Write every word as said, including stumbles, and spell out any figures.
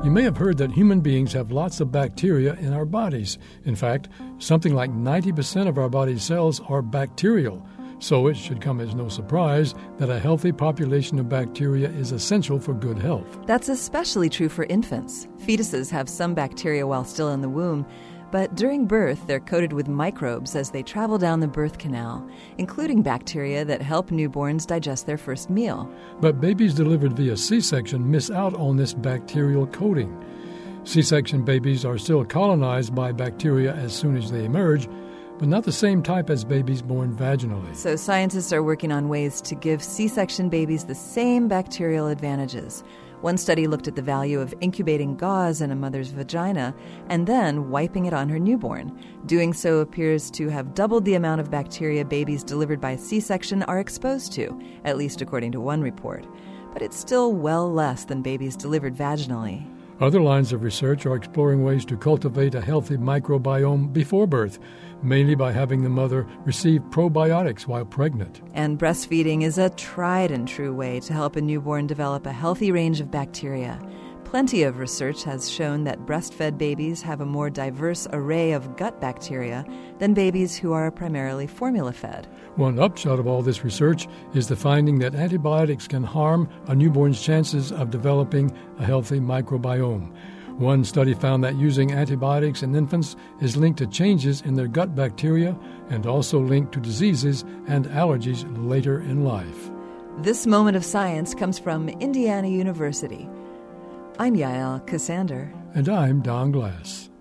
You may have heard that human beings have lots of bacteria in our bodies. In fact, something like ninety percent of our body's cells are bacterial. So it should come as no surprise that a healthy population of bacteria is essential for good health. That's especially true for infants. Fetuses have some bacteria while still in the womb, but during birth they're coated with microbes as they travel down the birth canal, including bacteria that help newborns digest their first meal. But babies delivered via C-section miss out on this bacterial coating. C-section babies are still colonized by bacteria as soon as they emerge, but not the same type as babies born vaginally. So scientists are working on ways to give C-section babies the same bacterial advantages. One study looked at the value of incubating gauze in a mother's vagina and then wiping it on her newborn. Doing so appears to have doubled the amount of bacteria babies delivered by C-section are exposed to, at least according to one report. But it's still well less than babies delivered vaginally. Other lines of research are exploring ways to cultivate a healthy microbiome before birth, mainly by having the mother receive probiotics while pregnant. And breastfeeding is a tried and true way to help a newborn develop a healthy range of bacteria. Plenty of research has shown that breastfed babies have a more diverse array of gut bacteria than babies who are primarily formula-fed. One upshot of all this research is the finding that antibiotics can harm a newborn's chances of developing a healthy microbiome. One study found that using antibiotics in infants is linked to changes in their gut bacteria and also linked to diseases and allergies later in life. This moment of science comes from Indiana University. I'm Yael Cassander. And I'm Don Glass.